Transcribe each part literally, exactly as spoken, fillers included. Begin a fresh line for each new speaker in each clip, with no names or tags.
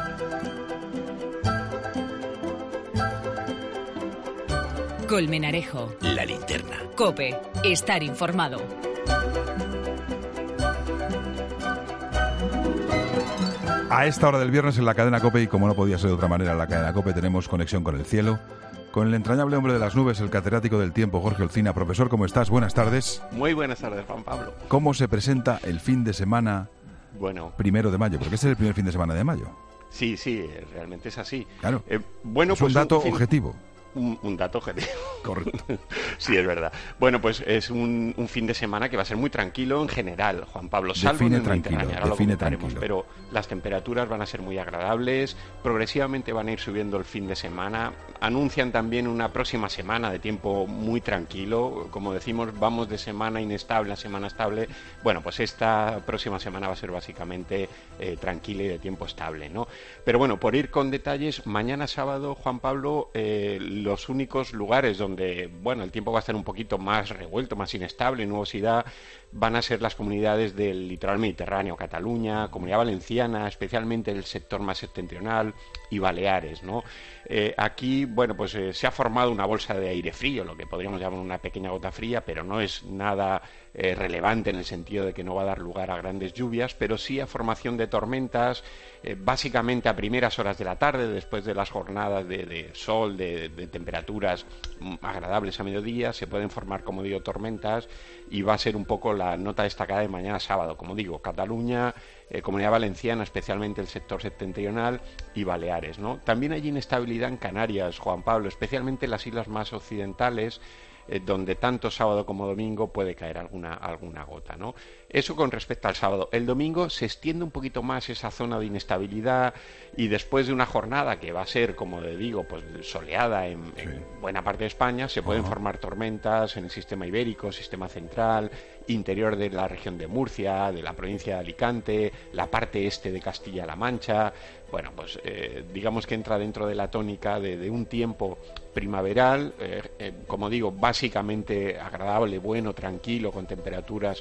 Colmenarejo.
La Linterna.
COPE. Estar informado.
A esta hora del viernes en la cadena COPE, y como no podía ser de otra manera en la cadena COPE, tenemos conexión con el cielo, con el entrañable hombre de las nubes, el catedrático del tiempo, Jorge Olcina. Profesor, ¿cómo estás? Buenas tardes.
Muy buenas tardes, Juan Pablo.
¿Cómo se presenta el fin de semana
bueno.
primero de mayo? Porque este es el primer fin de semana de mayo.
Sí, sí, realmente es así.
Claro,
eh, bueno,
es
pues
un dato
un fin...
objetivo.
Un, un dato objetivo.
Correcto.
Sí, es verdad. Bueno, pues es un, un fin de semana que va a ser muy tranquilo en general, Juan Pablo, salvo
define
en el
tranquilo,
Mediterráneo, ahora
define
lo comentaremos,
tranquilo.
pero las temperaturas van a ser muy agradables, progresivamente van a ir subiendo el fin de semana, anuncian también una próxima semana de tiempo muy tranquilo, como decimos, vamos de semana inestable a semana estable, bueno, pues esta próxima semana va a ser básicamente eh, tranquila y de tiempo estable, ¿no? Pero bueno, por ir con detalles, mañana sábado, Juan Pablo, eh, los únicos lugares donde, bueno, el tiempo va a estar un poquito más revuelto, más inestable, nubosidad, van a ser las comunidades del litoral mediterráneo, Cataluña, Comunidad Valenciana, especialmente el sector más septentrional, y Baleares, ¿no? Eh, aquí, bueno, pues eh, se ha formado una bolsa de aire frío, lo que podríamos llamar una pequeña gota fría, pero no es nada eh, relevante en el sentido de que no va a dar lugar a grandes lluvias, pero sí a formación de tormentas, eh, básicamente a primeras horas de la tarde, después de las jornadas de, de sol, de, de temperaturas agradables a mediodía, se pueden formar, como digo, tormentas, y va a ser un poco la nota destacada de mañana sábado, como digo, Cataluña, eh, Comunidad Valenciana, especialmente el sector septentrional, y Baleares, ¿no? También hay inestabilidad en Canarias, Juan Pablo, especialmente en las islas más occidentales, eh, donde tanto sábado como domingo puede caer alguna, alguna gota, ¿no? Eso con respecto al sábado. El domingo se extiende un poquito más esa zona de inestabilidad, y después de una jornada que va a ser, como le digo, pues soleada en, sí. en buena parte de España, se pueden uh-huh. formar tormentas en el sistema ibérico, sistema central, interior de la región de Murcia, de la provincia de Alicante, la parte este de Castilla-La Mancha. Bueno, pues eh, digamos que entra dentro de la tónica de, de un tiempo primaveral, eh, eh, como digo, básicamente agradable, bueno, tranquilo, con temperaturas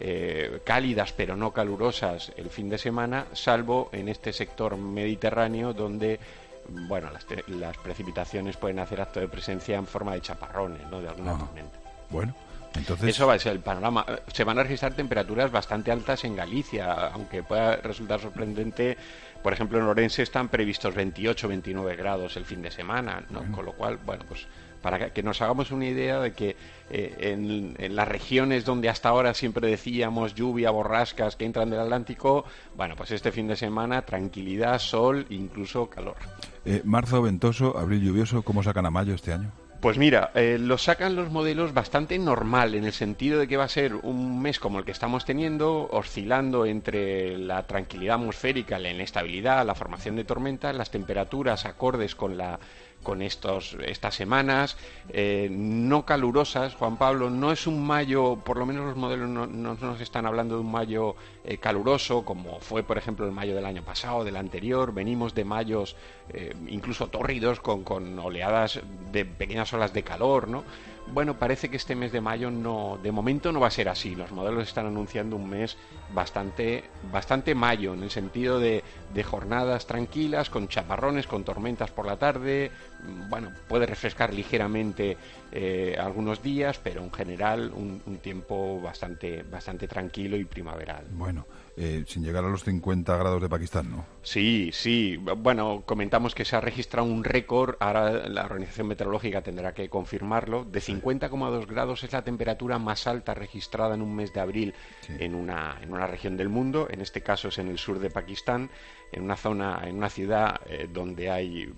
eh, cálidas pero no calurosas el fin de semana, salvo en este sector mediterráneo donde, bueno, las, te- las precipitaciones pueden hacer acto de presencia en forma de chaparrones, ¿no?, de alguna
ah,
tormenta.
Bueno. Entonces...
Eso va a ser el panorama. Se van a registrar temperaturas bastante altas en Galicia, aunque pueda resultar sorprendente. Por ejemplo, en Orense están previstos veintiocho, veintinueve grados el fin de semana, ¿no? Bueno. Con lo cual, bueno, pues para que nos hagamos una idea de que eh, en, en las regiones donde hasta ahora siempre decíamos lluvia, borrascas que entran del Atlántico, bueno, pues este fin de semana tranquilidad, sol, incluso calor.
Eh, marzo ventoso, abril lluvioso, ¿cómo sacan a mayo este año?
Pues mira, eh, lo sacan los modelos bastante normal, en el sentido de que va a ser un mes como el que estamos teniendo, oscilando entre la tranquilidad atmosférica, la inestabilidad, la formación de tormentas, las temperaturas acordes con la con estos estas semanas, eh, no calurosas, Juan Pablo. No es un mayo, por lo menos los modelos no, no nos están hablando de un mayo eh, caluroso, como fue, por ejemplo, el mayo del año pasado, del anterior. Venimos de mayos eh, incluso tórridos, con, con oleadas de pequeñas olas de calor, ¿no? Bueno, parece que este mes de mayo no, de momento no va a ser así. Los modelos están anunciando un mes bastante, bastante mayo, en el sentido de, de jornadas tranquilas, con chaparrones, con tormentas por la tarde. Bueno, puede refrescar ligeramente eh, algunos días, pero en general un, un tiempo bastante, bastante tranquilo y primaveral.
Bueno, eh, sin llegar a los cincuenta grados de Pakistán, ¿no?
Sí, sí. Bueno, comentamos que se ha registrado un récord, ahora la Organización Meteorológica tendrá que confirmarlo, de cincuenta coma dos grados. Es la temperatura más alta registrada en un mes de abril sí. en una en una región del mundo. En este caso es en el sur de Pakistán, en una zona, en una ciudad eh, donde hay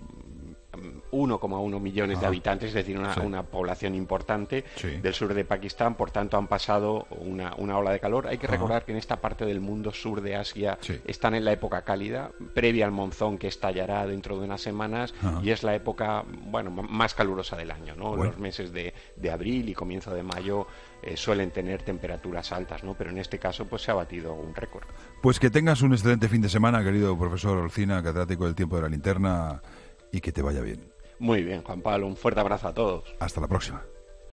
uno coma uno millones de habitantes, es decir, una, sí. una población importante sí. del sur de Pakistán. Por tanto, han pasado una, una ola de calor. Hay que recordar Ajá. que en esta parte del mundo, sur de Asia, sí. están en la época cálida, previa al monzón que estallará dentro de unas semanas, Ajá. y es la época, bueno, más calurosa del año, ¿no? Bueno. Los meses de, de abril y comienzo de mayo eh, suelen tener temperaturas altas, ¿no? Pero en este caso, pues se ha batido un récord.
Pues que tengas un excelente fin de semana, querido profesor Olcina, catedrático del tiempo de la linterna, y que te vaya bien.
Muy bien, Juan Pablo, un fuerte abrazo a todos.
Hasta la próxima.